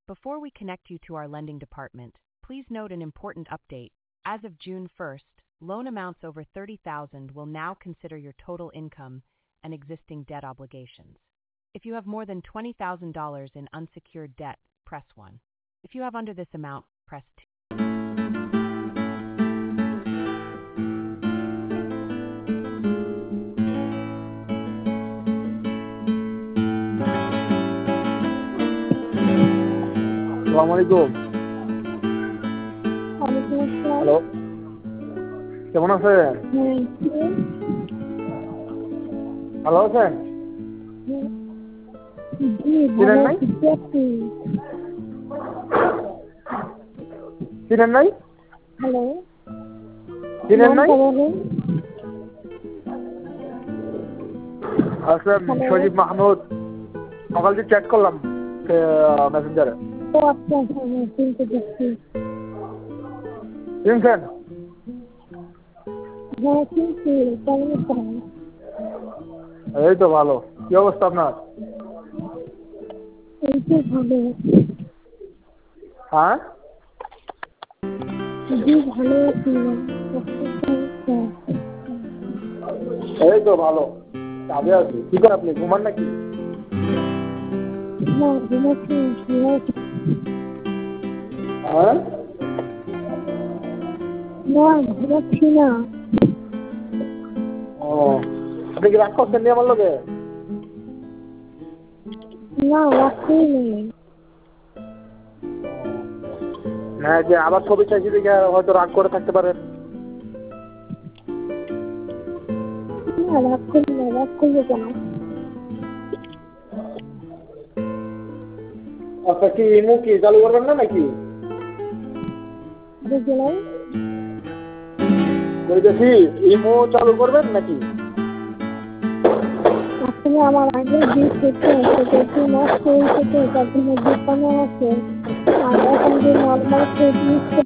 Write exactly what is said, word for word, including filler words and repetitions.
Before we connect you to our lending department, please note an important update. As of June first, loan amounts over thirty thousand dollars will now consider your total income and existing debt obligations. If you have more than twenty thousand dollars in unsecured debt, press one. If you have under this amount, press two. আসসালামু আলাইকুম। Hello, কেমন আছেন? ভালো আছেন? চিনেন নাই? চিনেন নাই? হ্যালো, চিনেন নাই? আসলে সজীব মাহমুদ, সকাল থেকে চ্যাট করলাম মেসেঞ্জারে। ও আচ্ছা, চিনতে পারছি। চিনছেন? হ্যাঁ চিনছি। কেমন আছেন? এই তো ভালো। কি অবস্থা আপনার? এই তো ভালো। হ্যাঁ, জি ভালো আছি। এই তো ভালো, কাজে আছি। কি করে আপনি ঘুমান নাকি? না ঘুমাচ্ছি। হ্যাঁ, না ঘুমাচ্ছি না। ও, আপনি কি রাগ করছেন নি আমার লোকে? না রাখতেই নেই। হ্যাঁ, যে আবার ছবি চাইছি দেখে হয়তো রাগ করে থাকতে পারেন। না রাগ করি না, রাগ করবো কেন? আচ্ছা, কি ইমু কি চালু করবেন না নাকি? বুঝলাম। বলতেছি ইমু চালু করবেন নাকি? আসলে আমার আগে বিল থেকে সেটা নষ্ট হয়ে থেকে তার জন্য দোকানে আছে। আর এখন যে নর্মাল